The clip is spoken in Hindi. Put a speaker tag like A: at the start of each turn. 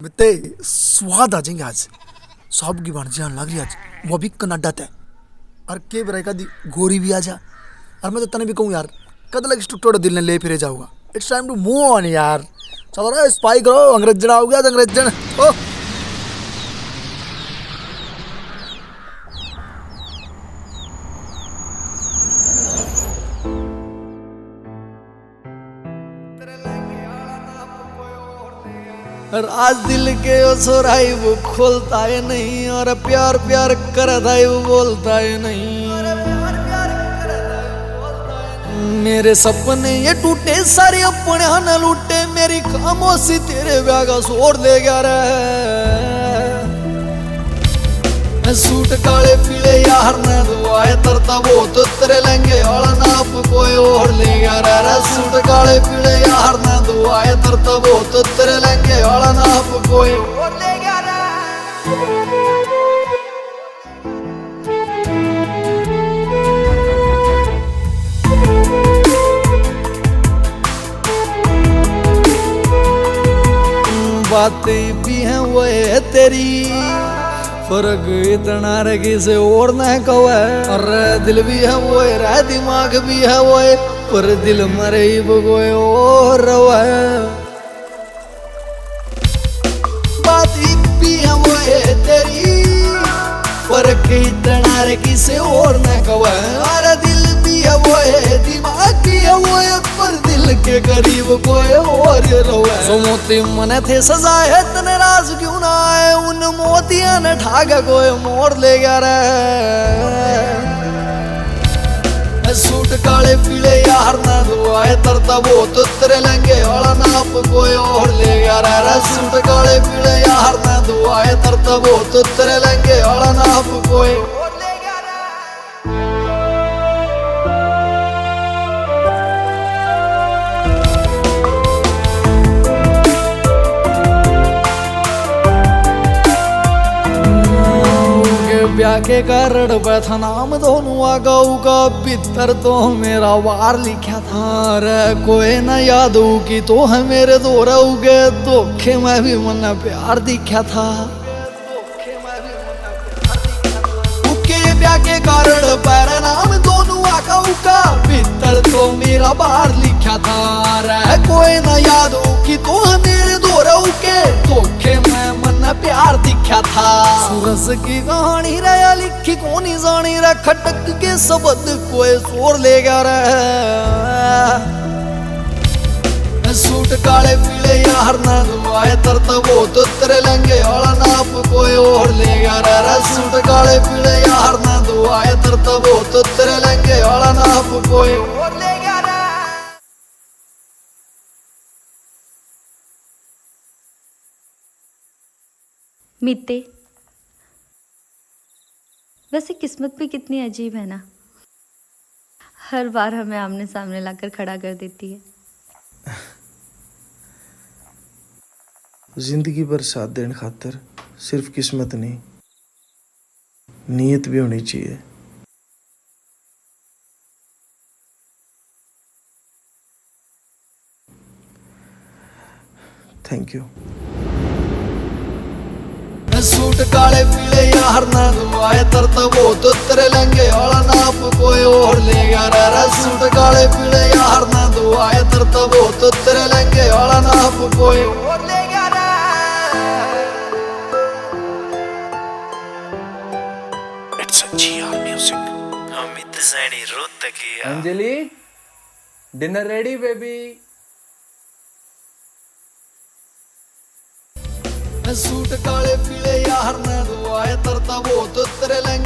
A: मित्ते स्वाद आ जाएंगे आज। सब की बन जान लग रही आज, वो भी कनाडा ते। और के बरे का दी गोरी भी आ जा। और मैं तो तने भी कहूँ यार, कद लग स्टूटोड़ा दिल ने ले फिरे जाऊंगा। It's time to move on यार। चलो रे स्पाई करो, अंग्रेजन आ गया, अंग्रेजन ओ।
B: और आज दिल के ओ सोराई वो खोलता है नहीं, और प्यार प्यार करता है वो बोलता है नहीं। मेरे सपने ये टूटे सारे अपने न लूटे, मेरी खामोशी तेरे ब्याह का शोर ले गया रे। सूट काले पीले यार ने दुआए तरता वो तो तेरे लहंगे वाला नाप कोई और ले गया रे। सूट काले पीले यार ने दुआए तरता वो तो तेरे लहंगे वाला नाप कोई और ले गया रे। बातें भी हैं वो है तेरी, फर्क इतना रगी से और न कवे। और दिल भी है वो है, दिमाग भी है वो है, पर दिल मरे कोई और रवे। बात भी है वो है तेरी, फर्क इतना रगी से और न कवे। और दिल भी है वो है, दिमाग भी है वो है, पर दिल के करीब कोई और रवे। सो मोती मने थे सजाए तने राज क्यों ना आए, उन मोतिया ने ठागा कोई मोड़ ले गया रे। सूट काले पीले यार ना दुआए तरता वो तो तेरे लहंगे वाला नाप कोई और ले गया रे। सूट काले पीले यार ना दुआए तरता वो तो तेरे लहंगे वाला नाप कोई और ले गया रे। ब्याह के कारण बैठा नाम दोनों आगाऊ का, भीतर तो मेरा वार लिखा था रे। कोई न याद हो कि तो है मेरे दो रहोगे, धोखे में भी मन प्यार दिखा था। ब्याह के कारण पैर नाम दोनों आगाऊ का, भीतर तो मेरा वार लिखा था रे। कोई न याद हो कि तो है मेरे दो रहोगे, धोखे में मन प्यार दिखा था। सूरज की कहानी रहा लिखी कोनी जानी रे, खटक के शब्द कोई शोर ले गया रे। सूट काले पीले यार ना दुआए तरता वो तो तेरे लहंगे वाला नाप कोई और ले गया रे। सूट काले पीले यार ना दुआए तरता वो तो तेरे लहंगे वाला नाप कोई और ले गया रे।
C: मित्ते, वैसे किस्मत भी कितनी अजीब है ना, हर बार हमें आमने सामने लाकर खड़ा कर देती है।
D: जिंदगी भर साथ देने खातर सिर्फ किस्मत नहीं, नीयत भी होनी चाहिए। Thank you.
B: सूट काले पीले यार ना दुआए तरता वो तो तेरे लहंगे वाला नाप कोई और ले गया रे। सूट काले पीले यार ना दुआए तरता वो तो तेरे लहंगे वाला नाप कोई और ले गया रे।
E: It's a GR music, Amit Saini Rohtakiya.
F: Anjali, dinner ready baby.
B: Suit काले पीले यार ना दुआए तरता वो तो तेरे लहंगे